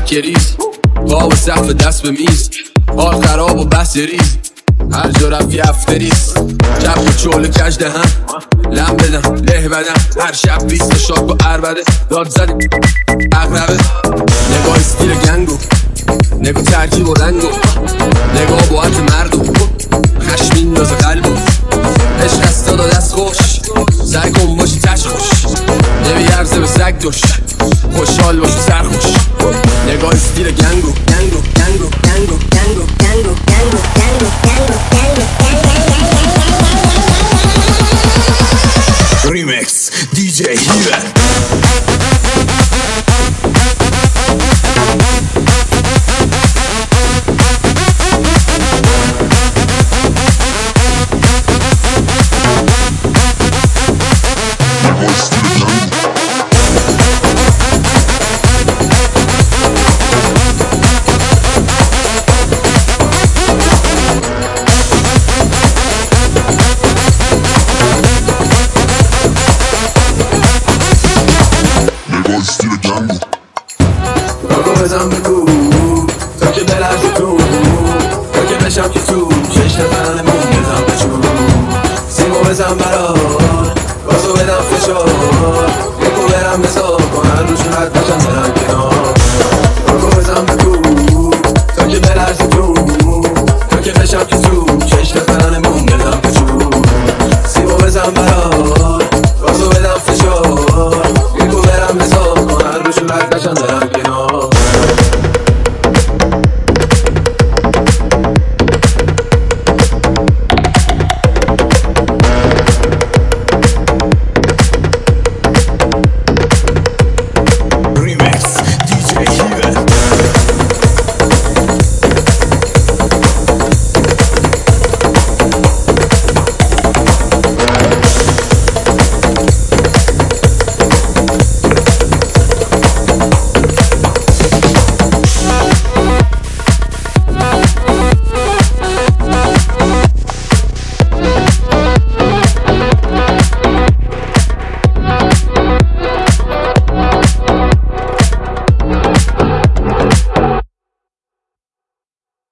سکه ریز قاب سقف دست به میز حال خراب و بحث ریز هر جا رفت یه افتریز جب و چول کج دهم لم بدم له بدم هر شب 20 شاک و عربده داد زدیم اقربه نگاه استیل گنگو نگاه ترکیب و رنگو نگاه باعت مردو خشم میندازه قلبو عشق از داد و دست خوش سعی کن باشی تش خوش نمیارزه به سگ دوش خوشحال باشی سرخوش نگاه استیل گنگو گنگو گنگو گنگو گنگو گنگو گنگو گنگو گنگو Remix DJ Hira. بزن بگو تا که بلرزی تو تا که بشم که تو چشم تنمون بزن بچو سیمو بزن برات گازو بدم فشار یکو برم بزار کنن روشون حد